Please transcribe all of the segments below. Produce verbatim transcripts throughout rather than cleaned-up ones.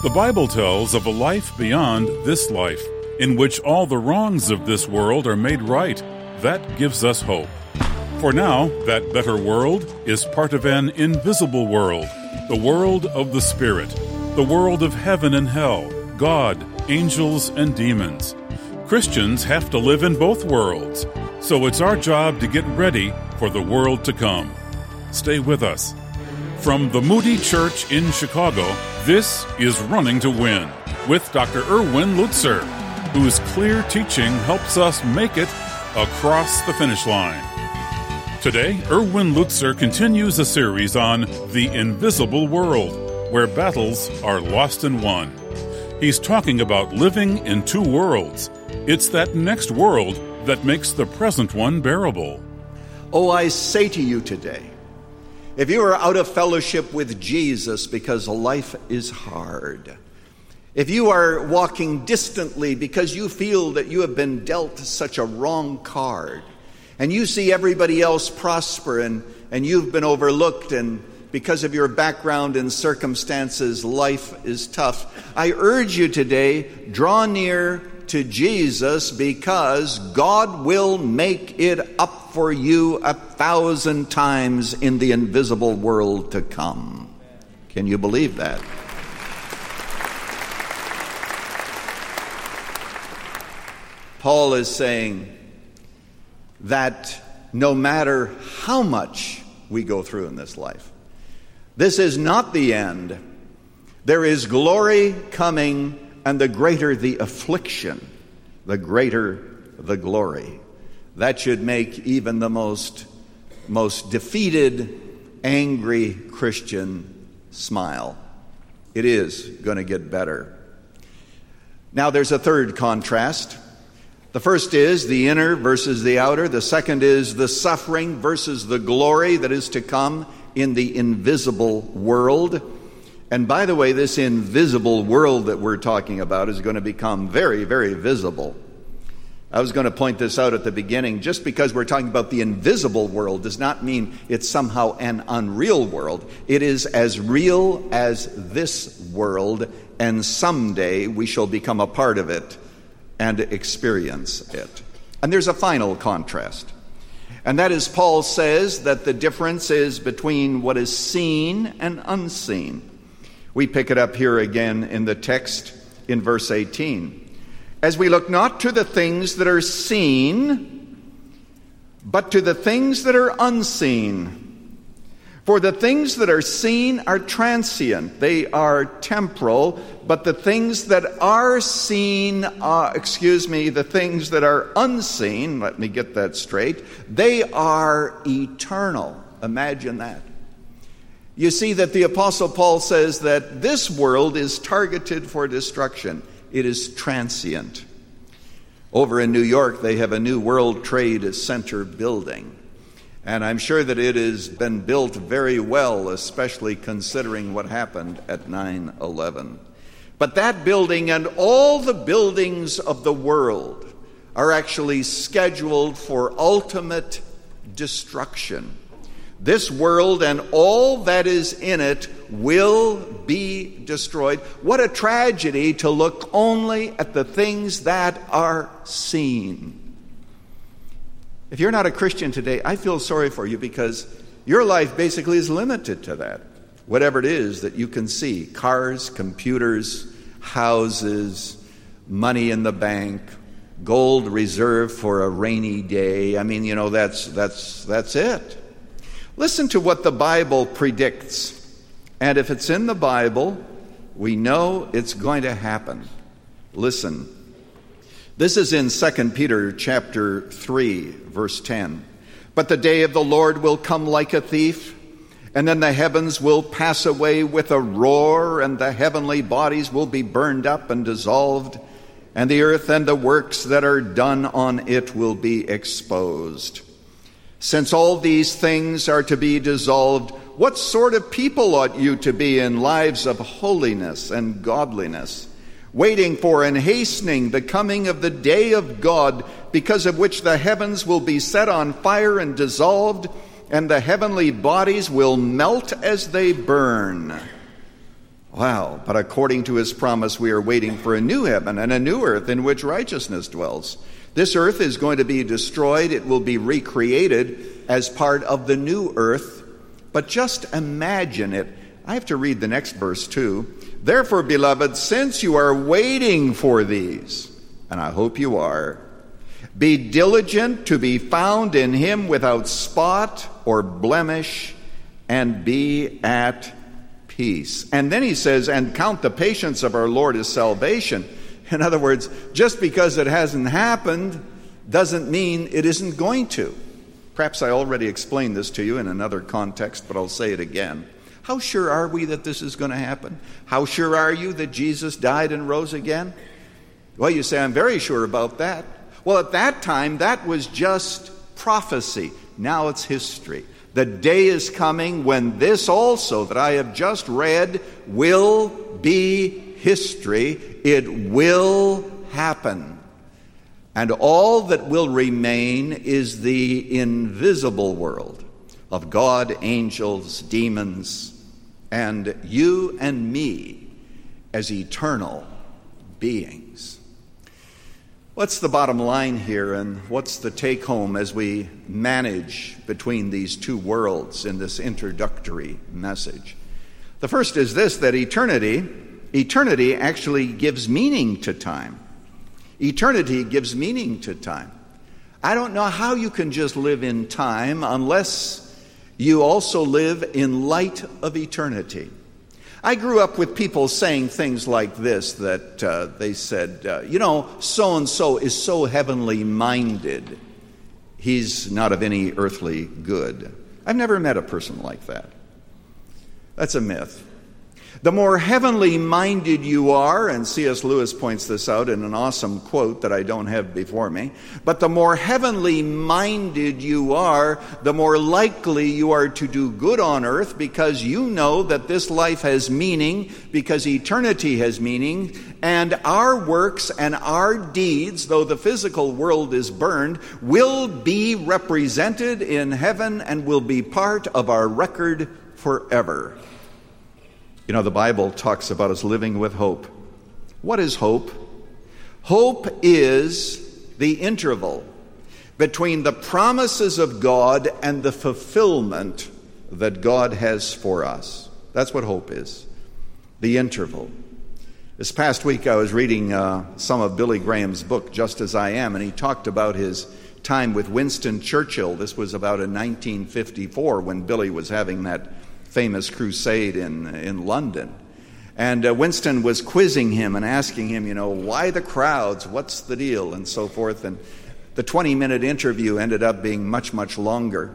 The Bible tells of a life beyond this life, in which all the wrongs of this world are made right. That gives us hope. For now, that better world is part of an invisible world, the world of the Spirit, the world of heaven and hell, God, angels, and demons. Christians have to live in both worlds, so it's our job to get ready for the world to come. Stay with us. From the Moody Church in Chicago, this is Running to Win with Doctor Erwin Lutzer, whose clear teaching helps us make it across the finish line. Today, Erwin Lutzer continues a series on the invisible world, where battles are lost and won. He's talking about living in two worlds. It's that next world that makes the present one bearable. Oh, I say to you today, if you are out of fellowship with Jesus because life is hard, if you are walking distantly because you feel that you have been dealt such a wrong card, and you see everybody else prosper and, and you've been overlooked, and because of your background and circumstances, life is tough, I urge you today, draw near to Jesus, because God will make it up for you a thousand times in the invisible world to come. Can you believe that? Paul is saying that no matter how much we go through in this life, this is not the end. There is glory coming, and the greater the affliction, the greater the glory. That should make even the most, most defeated, angry Christian smile. It is going to get better. Now there's a third contrast. The first is the inner versus the outer. The second is the suffering versus the glory that is to come in the invisible world. And by the way, this invisible world that we're talking about is going to become very, very visible. I was going to point this out at the beginning. Just because we're talking about the invisible world does not mean it's somehow an unreal world. It is as real as this world, and someday we shall become a part of it and experience it. And there's a final contrast. And that is, Paul says that the difference is between what is seen and unseen. We pick it up here again in the text in verse eighteen. As we look not to the things that are seen, but to the things that are unseen. For the things that are seen are transient, they are temporal, but the things that are seen, uh, excuse me, the things that are unseen, let me get that straight, they are eternal. Imagine that. You see that the Apostle Paul says that this world is targeted for destruction. It is transient. Over in New York, they have a new World Trade Center building. And I'm sure that it has been built very well, especially considering what happened at nine eleven. But that building and all the buildings of the world are actually scheduled for ultimate destruction. This world and all that is in it will be destroyed. What a tragedy to look only at the things that are seen. If you're not a Christian today, I feel sorry for you, because your life basically is limited to that. Whatever it is that you can see, cars, computers, houses, money in the bank, gold reserved for a rainy day. I mean, you know, that's that's that's it. Listen to what the Bible predicts. And if it's in the Bible, we know it's going to happen. Listen. This is in Second Peter chapter three, verse ten. But the day of the Lord will come like a thief, and then the heavens will pass away with a roar, and the heavenly bodies will be burned up and dissolved, and the earth and the works that are done on it will be exposed. Since all these things are to be dissolved, what sort of people ought you to be in lives of holiness and godliness, waiting for and hastening the coming of the day of God, because of which the heavens will be set on fire and dissolved, and the heavenly bodies will melt as they burn? Wow, but according to his promise, we are waiting for a new heaven and a new earth in which righteousness dwells. This earth is going to be destroyed. It will be recreated as part of the new earth. But just imagine it. I have to read the next verse too. Therefore, beloved, since you are waiting for these, and I hope you are, be diligent to be found in him without spot or blemish, and be at peace. And then he says, and count the patience of our Lord as salvation. In other words, just because it hasn't happened doesn't mean it isn't going to. Perhaps I already explained this to you in another context, but I'll say it again. How sure are we that this is going to happen? How sure are you that Jesus died and rose again? Well, you say, I'm very sure about that. Well, at that time, that was just prophecy. Now it's history. The day is coming when this also that I have just read will be history. It will happen. And all that will remain is the invisible world of God, angels, demons, and you and me as eternal beings. What's the bottom line here, and what's the take-home as we manage between these two worlds in this introductory message? The first is this, that eternity, eternity actually gives meaning to time. Eternity gives meaning to time. I don't know how you can just live in time unless you also live in light of eternity. I grew up with people saying things like this, that uh, they said, uh, you know, so-and-so is so heavenly minded, he's not of any earthly good. I've never met a person like that. That's a myth. The more heavenly minded you are, and C S Lewis points this out in an awesome quote that I don't have before me, but the more heavenly minded you are, the more likely you are to do good on earth, because you know that this life has meaning, because eternity has meaning, and our works and our deeds, though the physical world is burned, will be represented in heaven and will be part of our record forever. You know, the Bible talks about us living with hope. What is hope? Hope is the interval between the promises of God and the fulfillment that God has for us. That's what hope is, the interval. This past week I was reading uh, some of Billy Graham's book, Just As I Am, and he talked about his time with Winston Churchill. This was about in nineteen fifty-four when Billy was having that famous crusade in in London. And uh, Winston was quizzing him and asking him, you know, why the crowds? What's the deal? And so forth. And the twenty-minute interview ended up being much, much longer.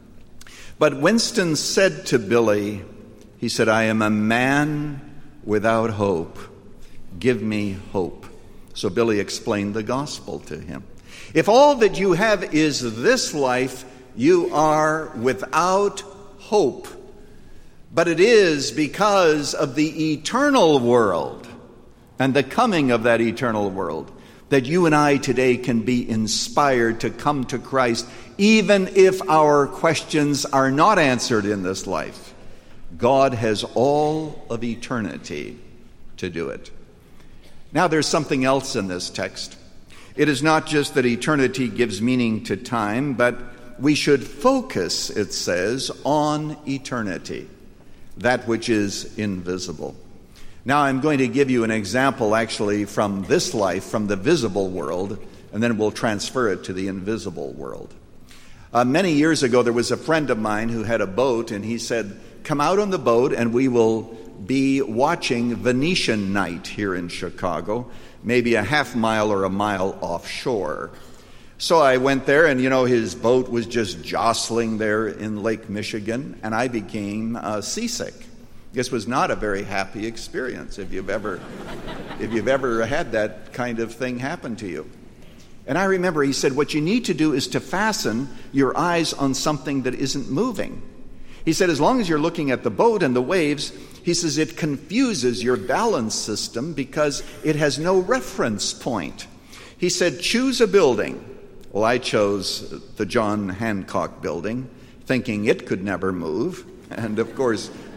But Winston said to Billy, he said, I am a man without hope. Give me hope. So Billy explained the gospel to him. If all that you have is this life, you are without hope. But it is because of the eternal world and the coming of that eternal world that you and I today can be inspired to come to Christ, even if our questions are not answered in this life. God has all of eternity to do it. Now there's something else in this text. It is not just that eternity gives meaning to time, but we should focus, it says, on eternity, that which is invisible. Now I'm going to give you an example actually from this life, from the visible world, and then we'll transfer it to the invisible world. Uh, many years ago there was a friend of mine who had a boat, and he said, come out on the boat and we will be watching Venetian night here in Chicago, maybe a half mile or a mile offshore. So I went there, and, you know, his boat was just jostling there in Lake Michigan, and I became uh, seasick. This was not a very happy experience if you've ever, if you've ever had that kind of thing happen to you. And I remember he said, what you need to do is to fasten your eyes on something that isn't moving. He said, as long as you're looking at the boat and the waves, he says, it confuses your balance system because it has no reference point. He said, choose a building. Well, I chose the John Hancock building, thinking it could never move. And of course,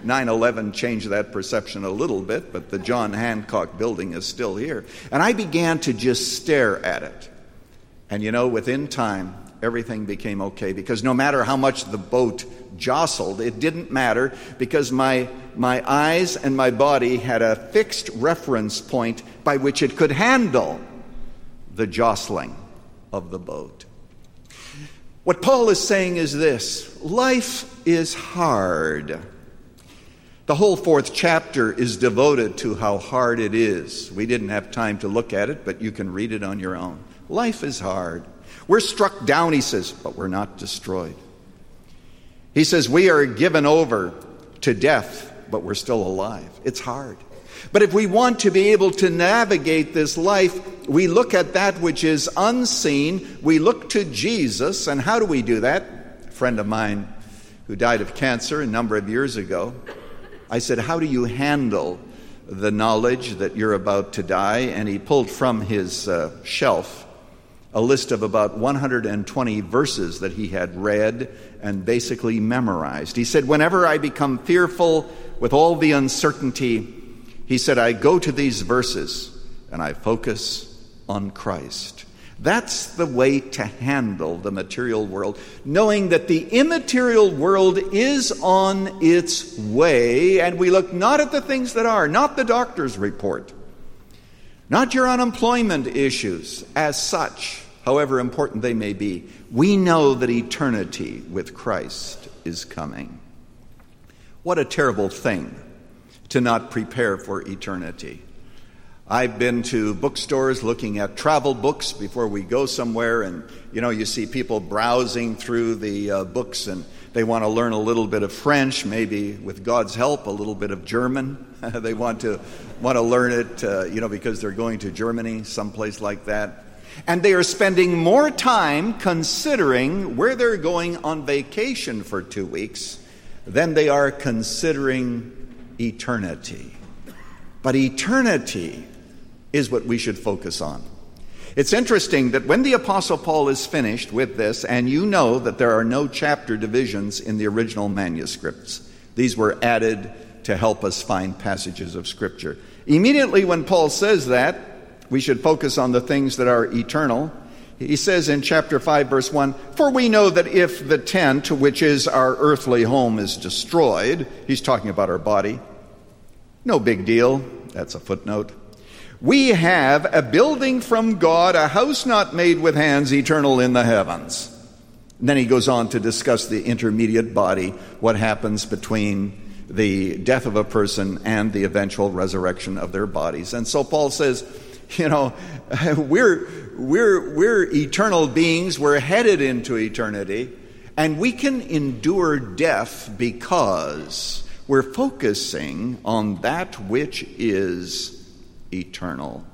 nine eleven changed that perception a little bit, but the John Hancock building is still here. And I began to just stare at it. And you know, within time, everything became okay, because no matter how much the boat jostled, it didn't matter, because my my eyes and my body had a fixed reference point by which it could handle the jostling of the boat. What Paul is saying is this: life is hard. The whole fourth chapter is devoted to how hard it is. We didn't have time to look at it, but you can read it on your own. Life is hard. We're struck down, he says, but we're not destroyed. He says we are given over to death, but we're still alive. It's hard. But if we want to be able to navigate this life, we look at that which is unseen. We look to Jesus. And how do we do that? A friend of mine who died of cancer a number of years ago, I said, how do you handle the knowledge that you're about to die? And he pulled from his uh, shelf a list of about one hundred twenty verses that he had read and basically memorized. He said, whenever I become fearful with all the uncertainty, he said, I go to these verses and I focus on Christ. That's the way to handle the material world, knowing that the immaterial world is on its way, and we look not at the things that are, not the doctor's report, not your unemployment issues as such, however important they may be. We know that eternity with Christ is coming. What a terrible thing to not prepare for eternity. I've been to bookstores looking at travel books before we go somewhere, and you know, you see people browsing through the uh, books, and they want to learn a little bit of French, maybe with God's help, a little bit of German. They want to want to learn it, uh, you know, because they're going to Germany, someplace like that. And they are spending more time considering where they're going on vacation for two weeks than they are considering eternity. But eternity is what we should focus on. It's interesting that when the Apostle Paul is finished with this, and you know that there are no chapter divisions in the original manuscripts. These were added to help us find passages of Scripture. Immediately when Paul says that, we should focus on the things that are eternal. He says in chapter five, verse one, for we know that if the tent, which is our earthly home, is destroyed, he's talking about our body, no big deal, that's a footnote. We have a building from God, a house not made with hands, eternal in the heavens. And then he goes on to discuss the intermediate body, what happens between the death of a person and the eventual resurrection of their bodies. And so Paul says, you know, we're we're we're eternal beings, we're headed into eternity, and we can endure death because we're focusing on that which is eternal.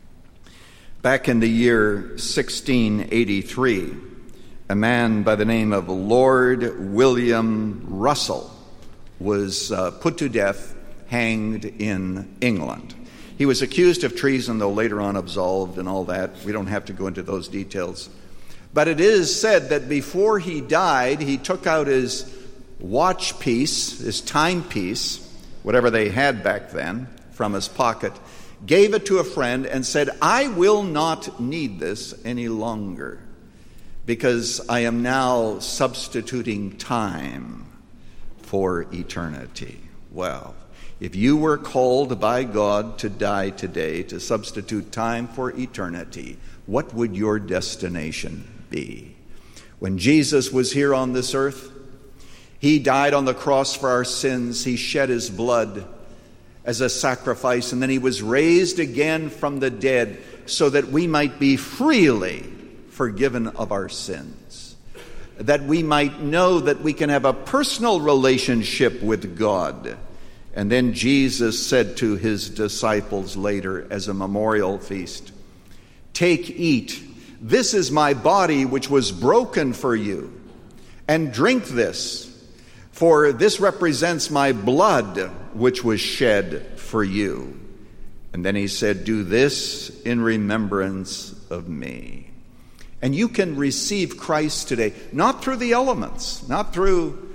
Back in the year sixteen eighty-three, a man by the name of Lord William Russell was uh, put to death, hanged in England. He was accused of treason, though later on absolved and all that. We don't have to go into those details. But it is said that before he died, he took out his watch piece, his timepiece, whatever they had back then, from his pocket, gave it to a friend and said, I will not need this any longer because I am now substituting time for eternity. Well, if you were called by God to die today, to substitute time for eternity, what would your destination be? When Jesus was here on this earth, he died on the cross for our sins. He shed his blood as a sacrifice, and then he was raised again from the dead so that we might be freely forgiven of our sins, that we might know that we can have a personal relationship with God. And then Jesus said to his disciples later as a memorial feast, take, eat, this is my body which was broken for you, and drink this, for this represents my blood which was shed for you. And then he said, do this in remembrance of me. And you can receive Christ today, not through the elements, not through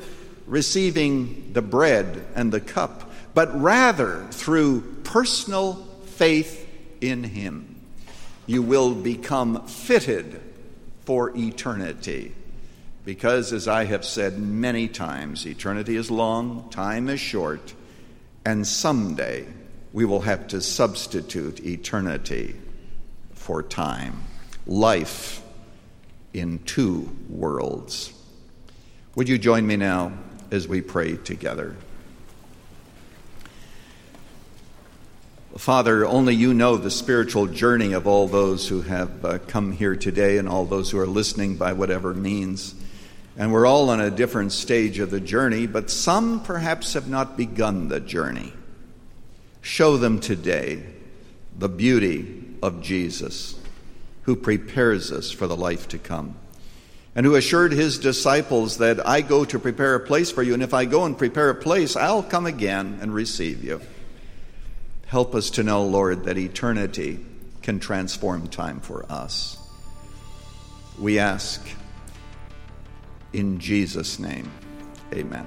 receiving the bread and the cup, but rather through personal faith in him, you will become fitted for eternity. Because, as I have said many times, eternity is long, time is short, and someday we will have to substitute eternity for time. Life in two worlds. Would you join me now as we pray together? Father, only you know the spiritual journey of all those who have uh, come here today and all those who are listening by whatever means. And we're all on a different stage of the journey, but some perhaps have not begun the journey. Show them today the beauty of Jesus, who prepares us for the life to come, and who assured his disciples that I go to prepare a place for you, and if I go and prepare a place, I'll come again and receive you. Help us to know, Lord, that eternity can transform time for us. We ask in Jesus' name, amen.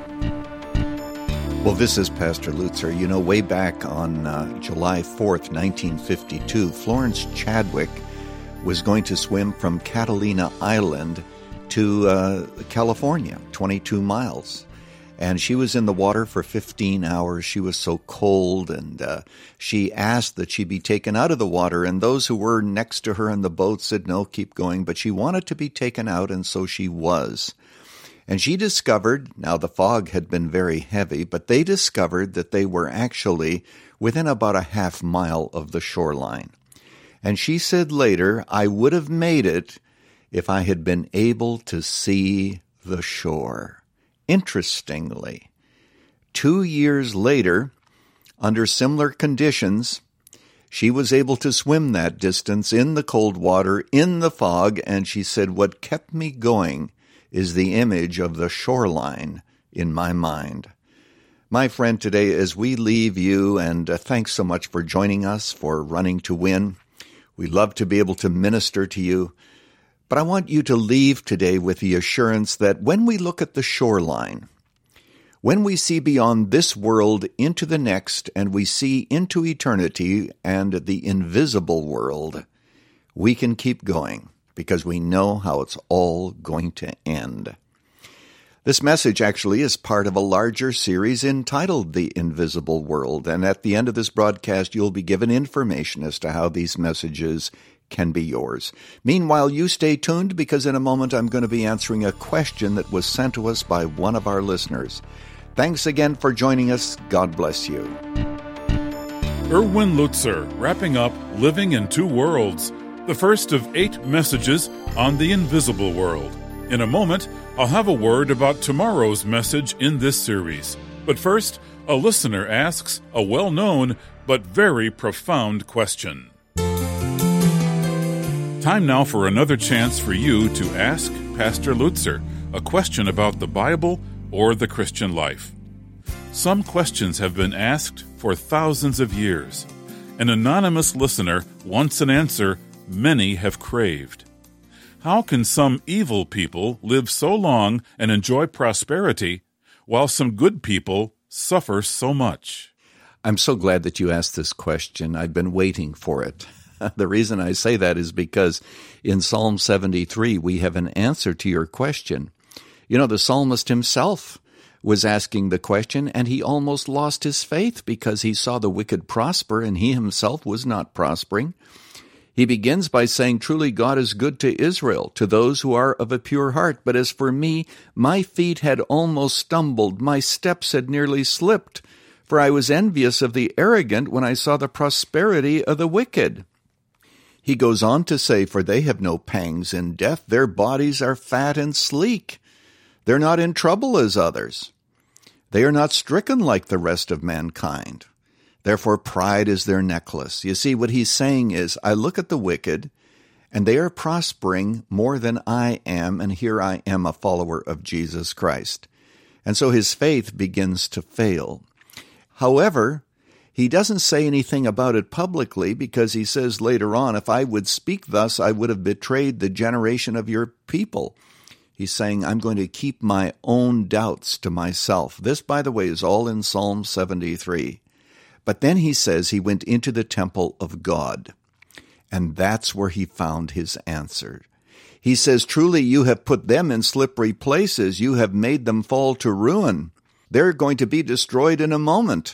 Well, this is Pastor Lutzer. You know, way back on uh, July fourth, nineteen fifty-two, Florence Chadwick was going to swim from Catalina Island to uh, California, twenty-two miles. And she was in the water for fifteen hours. She was so cold, and uh, she asked that she be taken out of the water. And those who were next to her in the boat said, no, keep going. But she wanted to be taken out, and so she was. And she discovered, now the fog had been very heavy, but they discovered that they were actually within about a half mile of the shoreline. And she said later, I would have made it if I had been able to see the shore. Interestingly, two years later, under similar conditions, she was able to swim that distance in the cold water, in the fog, and she said, what kept me going is the image of the shoreline in my mind. My friend, today, as we leave you, and uh, thanks so much for joining us for Running to Win. We love to be able to minister to you. But I want you to leave today with the assurance that when we look at the shoreline, when we see beyond this world into the next, and we see into eternity and the invisible world, we can keep going because we know how it's all going to end. This message actually is part of a larger series entitled The Invisible World, and at the end of this broadcast, you'll be given information as to how these messages can be yours. Meanwhile, you stay tuned because in a moment I'm going to be answering a question that was sent to us by one of our listeners. Thanks again for joining us. God bless you. Erwin Lutzer, wrapping up Living in Two Worlds, the first of eight messages on the invisible world. In a moment, I'll have a word about tomorrow's message in this series. But first, a listener asks a well-known but very profound question. Time now for another chance for you to ask Pastor Lutzer a question about the Bible or the Christian life. Some questions have been asked for thousands of years. An anonymous listener wants an answer many have craved. How can some evil people live so long and enjoy prosperity, while some good people suffer so much? I'm so glad that you asked this question. I've been waiting for it. The reason I say that is because in Psalm seventy-three, we have an answer to your question. You know, the psalmist himself was asking the question, and he almost lost his faith because he saw the wicked prosper, and he himself was not prospering. He begins by saying, truly God is good to Israel, to those who are of a pure heart. But as for me, my feet had almost stumbled, my steps had nearly slipped, for I was envious of the arrogant when I saw the prosperity of the wicked. He goes on to say, for they have no pangs in death, their bodies are fat and sleek. They're not in trouble as others. They are not stricken like the rest of mankind. Therefore pride is their necklace. You see, what he's saying is, I look at the wicked, and they are prospering more than I am, and here I am a follower of Jesus Christ. And so his faith begins to fail. However, he doesn't say anything about it publicly because he says later on, if I would speak thus, I would have betrayed the generation of your people. He's saying, I'm going to keep my own doubts to myself. This, by the way, is all in Psalm seventy-three. But then he says he went into the temple of God, and that's where he found his answer. He says, truly, you have put them in slippery places. You have made them fall to ruin. They're going to be destroyed in a moment.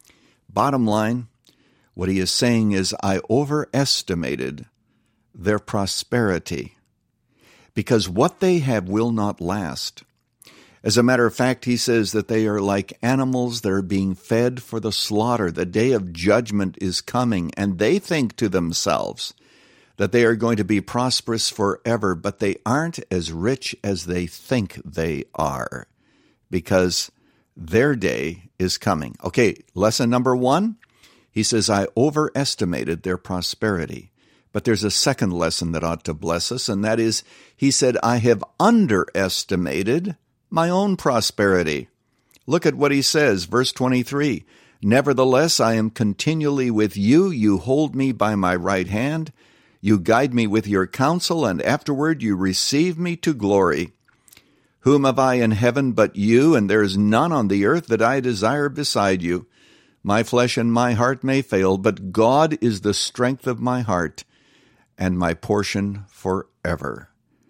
Bottom line, what he is saying is, I overestimated their prosperity, because what they have will not last. As a matter of fact, he says that they are like animals that are being fed for the slaughter. The day of judgment is coming, and they think to themselves that they are going to be prosperous forever, but they aren't as rich as they think they are, because their day is coming. Okay, lesson number one, he says, I overestimated their prosperity. But there's a second lesson that ought to bless us, and that is, he said, I have underestimated my own prosperity. Look at what he says, verse twenty-three. Nevertheless, I am continually with you. You hold me by my right hand. You guide me with your counsel, and afterward you receive me to glory. Whom have I in heaven but you, and there is none on the earth that I desire beside you. My flesh and my heart may fail, but God is the strength of my heart and my portion forever.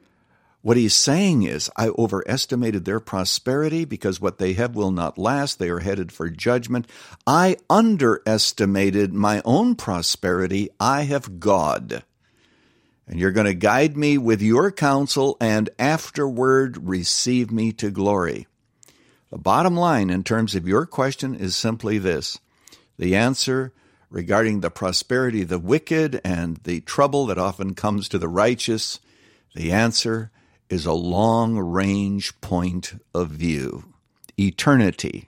What he's saying is, I overestimated their prosperity because what they have will not last. They are headed for judgment. I underestimated my own prosperity. I have God. And you're going to guide me with your counsel and afterward receive me to glory. The bottom line in terms of your question is simply this. The answer regarding the prosperity of the wicked and the trouble that often comes to the righteous, the answer is a long-range point of view. Eternity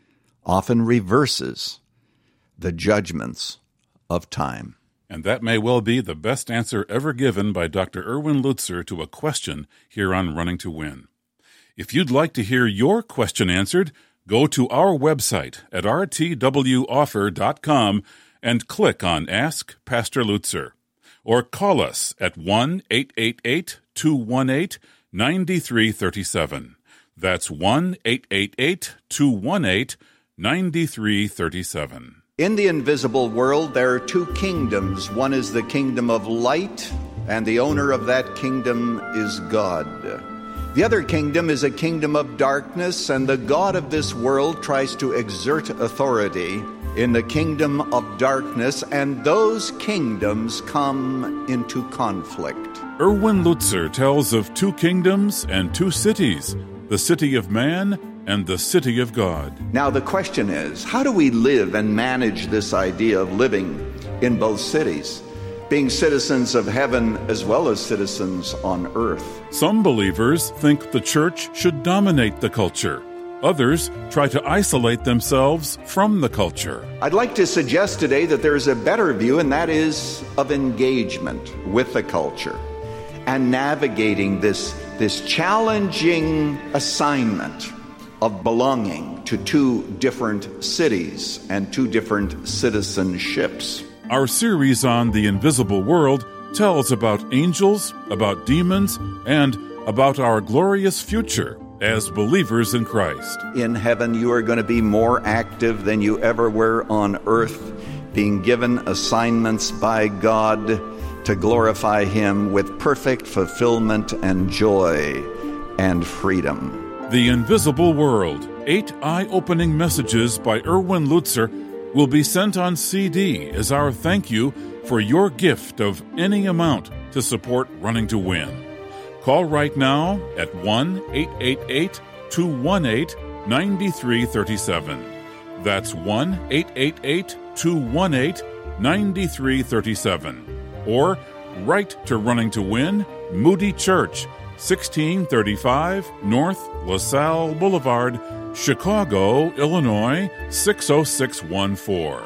often reverses the judgments of time. And that may well be the best answer ever given by Doctor Erwin Lutzer to a question here on Running to Win. If you'd like to hear your question answered, go to our website at r t w offer dot com and click on Ask Pastor Lutzer, or call us at one eight eight eight, two one eight, nine three three seven. That's one eight eight eight, two one eight, nine three three seven. In the invisible world, there are two kingdoms. One is the kingdom of light, and the owner of that kingdom is God. The other kingdom is a kingdom of darkness, and the god of this world tries to exert authority in the kingdom of darkness, and those kingdoms come into conflict. Erwin Lutzer tells of two kingdoms and two cities, the city of man and the city of God. Now the question is, how do we live and manage this idea of living in both cities, being citizens of heaven as well as citizens on earth? Some believers think the church should dominate the culture. Others try to isolate themselves from the culture. I'd like to suggest today that there is a better view, and that is of engagement with the culture and navigating this, this challenging assignment of belonging to two different cities and two different citizenships. Our series on the invisible world tells about angels, about demons, and about our glorious future as believers in Christ. In heaven, you are going to be more active than you ever were on earth, being given assignments by God to glorify Him with perfect fulfillment and joy and freedom. The Invisible World, eight eye-opening messages by Erwin Lutzer, will be sent on C D as our thank you for your gift of any amount to support Running to Win. Call right now at one eight eight eight, two one eight, nine three three seven. That's one eight eight eight, two one eight, nine three three seven. Or write to Running to Win, Moody Church, sixteen thirty-five North LaSalle Boulevard, Chicago, Illinois, six oh six one four.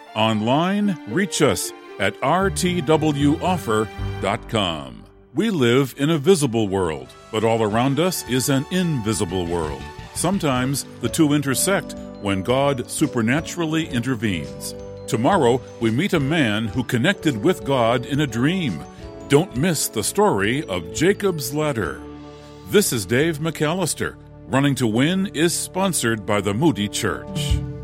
Online, reach us at r t w offer dot com. We live in a visible world, but all around us is an invisible world. Sometimes the two intersect when God supernaturally intervenes. Tomorrow, we meet a man who connected with God in a dream. Don't miss the story of Jacob's ladder. This is Dave McAllister. Running to Win is sponsored by the Moody Church.